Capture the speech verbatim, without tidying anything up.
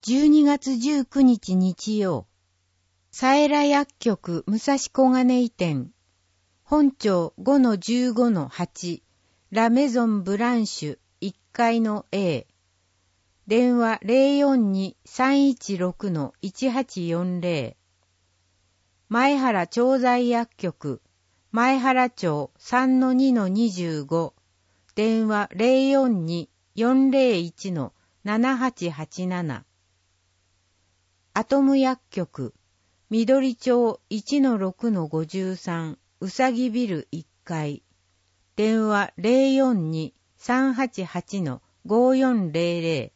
じゅうにがつじゅうくにち日曜、佐永薬局武蔵小金井店、本町 ごのじゅうごのはち、ラメゾンブランシュいっかいの A、電話 ゼロよんに さんいちろく いちはちよんゼロ、前原調剤薬局、前原町 さんのにのにじゅうご、電話 ゼロよんに よんゼロいち ななはちはちなな、アトム薬局、緑町 いちのろくのごじゅうさん、うさぎビルいっかい、電話 ゼロよんに さんはちはち ごよんゼロゼロ、